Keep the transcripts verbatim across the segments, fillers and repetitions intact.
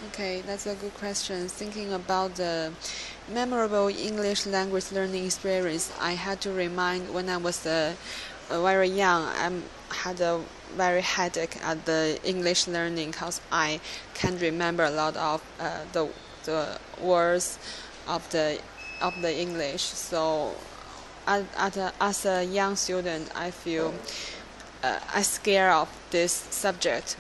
Okay, that's a good question. Thinking about the memorable English language learning experience, I had to remind when I was uh, uh, very young, I had a very headache at the English learning because I can't remember a lot of uh, the the words of the of the English. So, at, at a, as a young student, I feel uh, I scared of this subject.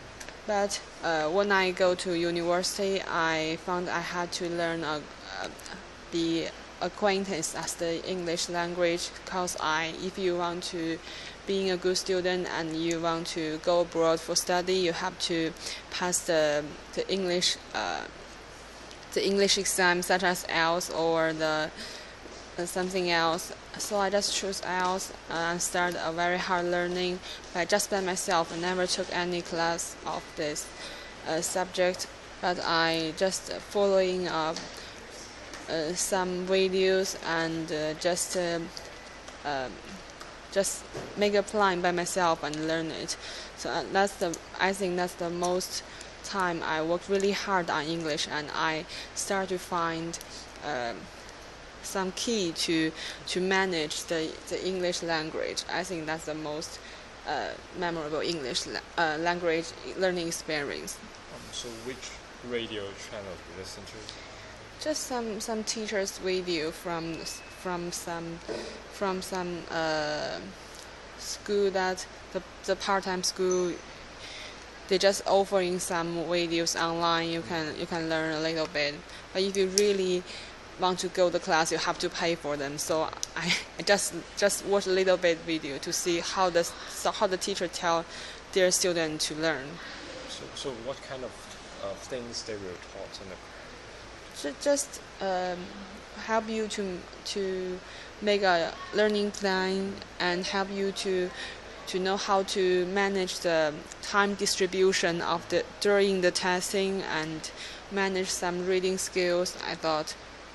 But uh, when I go to university, I found I had to learn a, a, the acquaintance as the English language because I, if you want to being a good student and you want to go abroad for study, you have to pass the the English uh, the English exam such as I E L T S or the uh, something else. So I just chose I E L T S and started a very hard learning by just by myself. I never took any class of this uh, subject, but I just following up uh, some videos and uh, just uh, uh, just make a plan by myself and learn it. So uh, that's the I think that's the most time I worked really hard on English, and I start to find uh, some key to to manage the, the English language. I think that's the most uh, memorable English la- uh, language learning experience. Um, so which radio channel do you listen to? Just some some teachers video from from some from some uh, school that the the part-time school. They just offering some videos online. You can you can learn a little bit. But if you really want to go to class, you have to pay for them. So I, I just just watch a little bit video to see how the so how the teacher tell their student to learn. So, so what kind of uh, things they were taught in the Ju- Just um, help you to to make a learning plan and help you to to know how to manage the time distribution of the during the testing and manage some reading skills. I thought.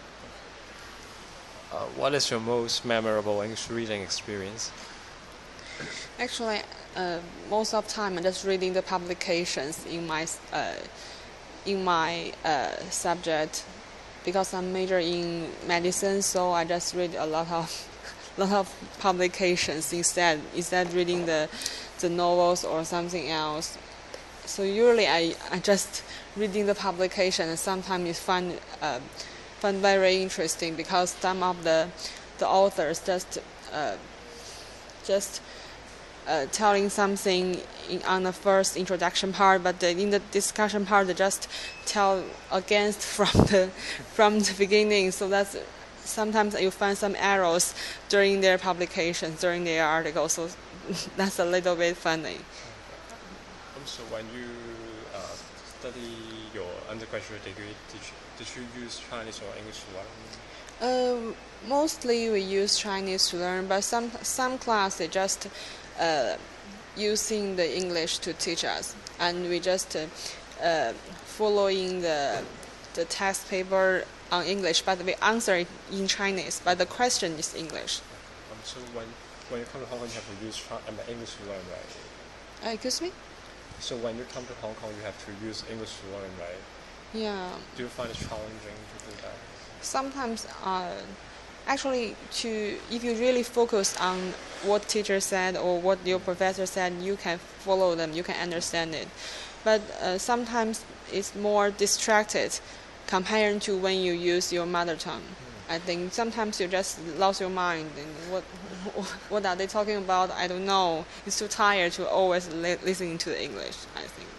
Uh, what is your most memorable English reading experience? Actually, uh, most of the time I'm just reading the publications in my uh, in my uh, subject because I'm major in medicine. So I just read a lot of lot of publications instead instead reading the the novels or something else. So usually I, I just reading the publication, and sometimes you find uh, find very interesting because some of the the authors just uh, just uh, telling something in, on the first introduction part, but the, in the discussion part they just tell against from the from the beginning. So that's sometimes you find some errors during their publications, during their articles. So that's a little bit funny. Um, so when you uh, study your undergraduate degree, did you, did you use Chinese or English to learn? Uh, mostly we use Chinese to learn, but some some class they just uh, using the English to teach us, and we just uh, uh, following the the test paper on English, but we answer it in Chinese, but the question is English. Um, so when when you come to Hong Kong, you have to use Chi- I mean, English to learn, right? Uh, excuse me? So when you come to Hong Kong, you have to use English to learn, right? Yeah. Do you find it challenging to do that? Sometimes uh, actually to if you really focus on what teacher said or what your professor said, you can follow them, you can understand it. But uh, sometimes it's more distracted compared to when you use your mother tongue. I think sometimes you just lost your mind and what what are they talking about? I don't know. It's too tired to always li- listening to the English, I think.